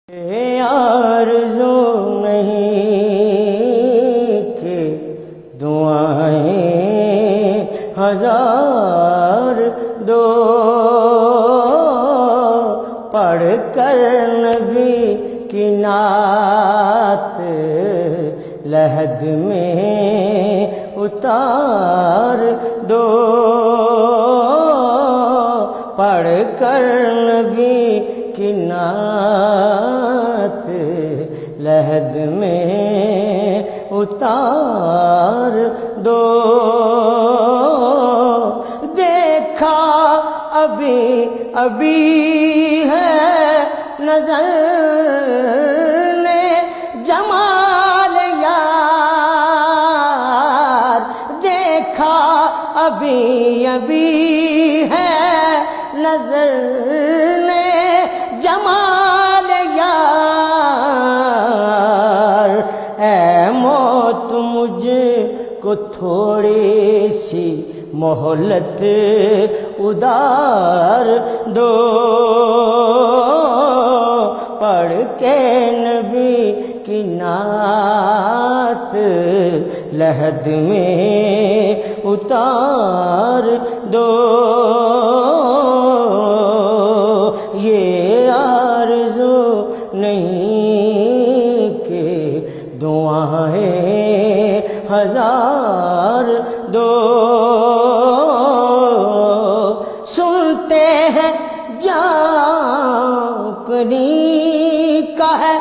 آرزو نہیں کہ دعائیں ہزار دو، پڑھ کر نبی کی نعت لحد میں اتار دو، پڑھ کر نبی کی نعت لحد میں اتار دو۔ دیکھا ابھی ابھی ہے نظر نے جمال یار، دیکھا ابھی ابھی ہے نظر نے جمال یار، اے موت مجھ کو تھوڑی سی مہلت ادار دو، پڑھ کے نبی کی نعت لحد میں اتار دو۔ یہ آرزو نہیں کہ دعائیں ہزار دو، سنتے ہیں جانکنی کا ہے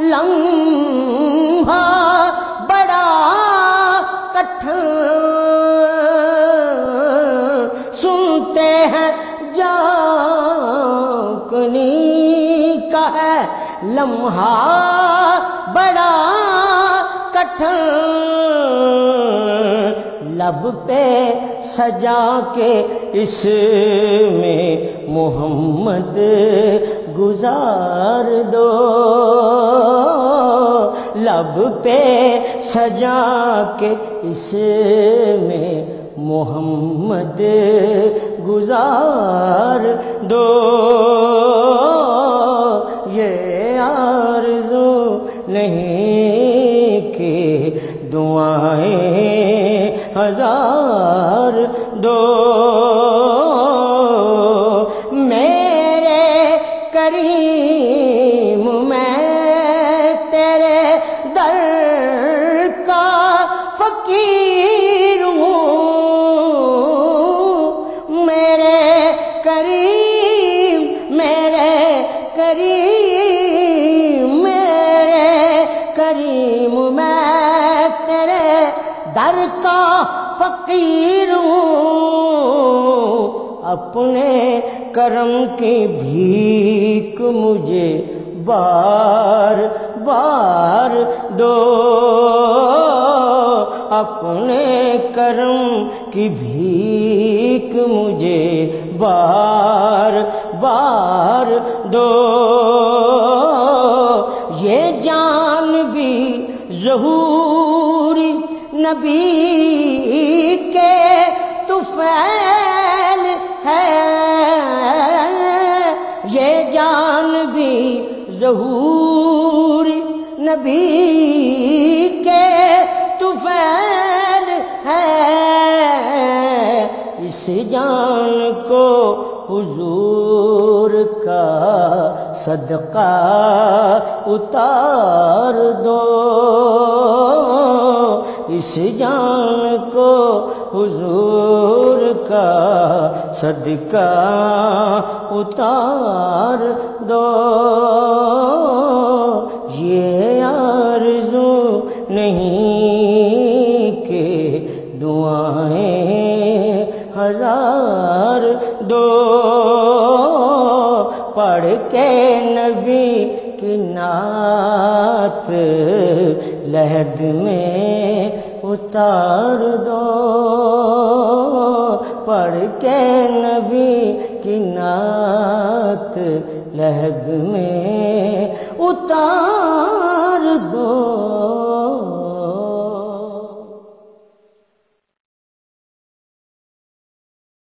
لمحہ بڑا کٹھن، سنتے ہیں جانکنی کا ہے لمحہ بڑا کٹھن، لب پہ سجا کے اس میں محمد گزار دو، لب پہ سجا کے اس میں محمد گزار دو۔ یہ آرزو نہیں کہ دعائیں ہزار دو، میرے کریم میں تیرے در کا فقیر ہوں، میرے کریم میرے کریم میرے کریم میں تیرے در کا فقیر ہوں، اپنے کرم کی بھیک مجھے بار بار دو، اپنے کرم کی بھیک مجھے بار بار دو۔ یہ جان بھی ظہور نبی کے طفیل ہے، یہ جان بھی ظہور نبی کے طفیل ہے، اس جان کو حضور کا صدقہ اتار دو، اس جان کو حضور کا صدقہ اتار دو۔ یہ آرزو نہیں کہ دعائیں ہزار دو، پڑھ کے نبی کی نعت لحد میں اتار دو، پڑھ کے نبی کی نعت لحد میں اتار